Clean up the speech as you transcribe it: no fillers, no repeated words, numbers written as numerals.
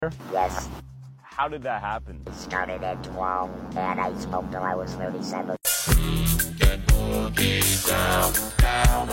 Yes. How did that happen? It started at 12, and I smoked till I was 37. Get boogie down, down.